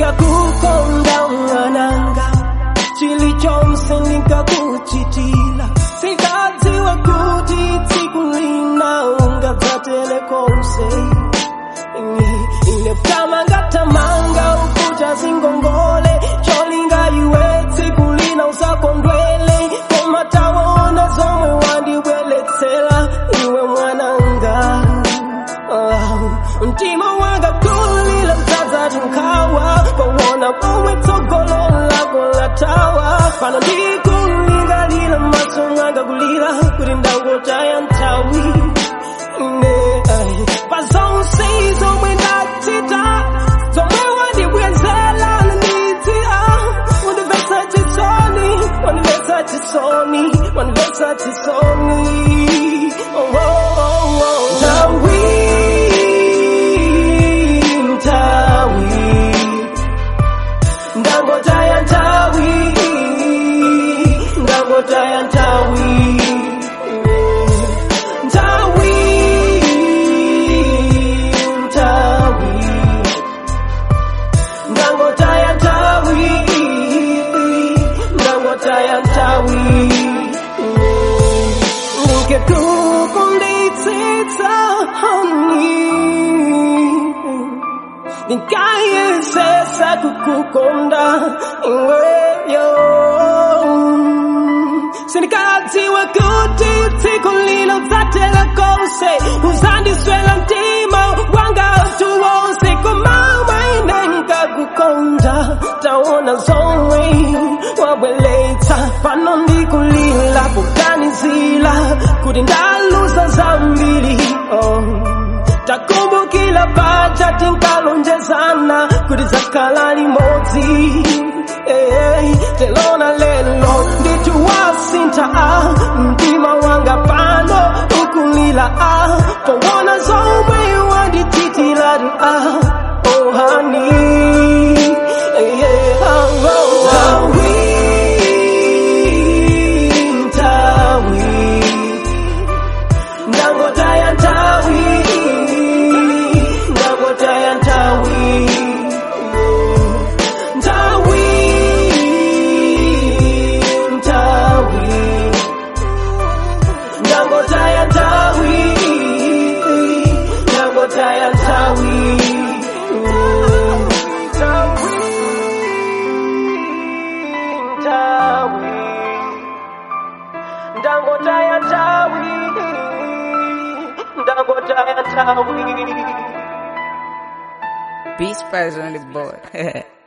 Nikakukonda mwananga, chilichonse nikakuchitila, sikadziwa kuti tsiku lina ungadzatele konse. Ine tamanga ukuta zingongole, cholinga iwe tsiku lina usakondwele, koma tawaona zomwe wandibweletsera iwe mwananga. Mtima wanga kulila mtazati nkawa, pawona pomwe tsogolo lako latawa, pano ndikulingalira maso mwanga kulira kuti ndangotaya nthawi. Pazonse zomwe ndachita, zomwe wandibwezera ndidziwa, wandimvetsa chisoni, wandimvetsa chisoni, wandimvetsa chisoni. Oh, oh, oh, oh. Ndangotaya nthawi, ndangotaya nthawi. Nikayesesa kukukonda iweyo, sindikadziwa kuti tsiku lina udzatela konse, uzandiswela mtima wanga utuwonse, koma ine nkakukonda, taona zomwe wabweletsa, pano ndikulila kuganizila kuti ndaluza zambiri. Takumbukila paja tinkalonjezana kuti zakhala limodzi. Telona lelo nditu wasintha, mtima wanga pano ukulila, pawona zomwe wandititila. Oh honey, yeah, oh, oh, oh. Beast Spice on the board.